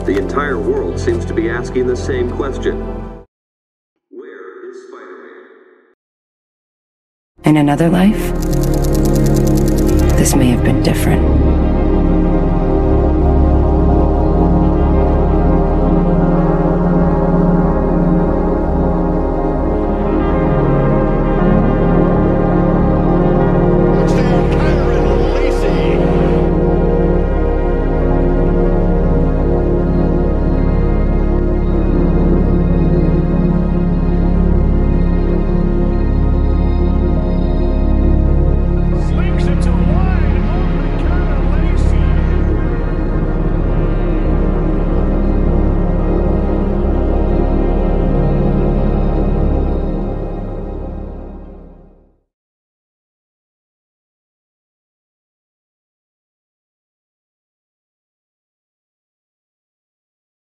The entire world seems to be asking the same question. Where is Spider-Man? In another life, this may have been different.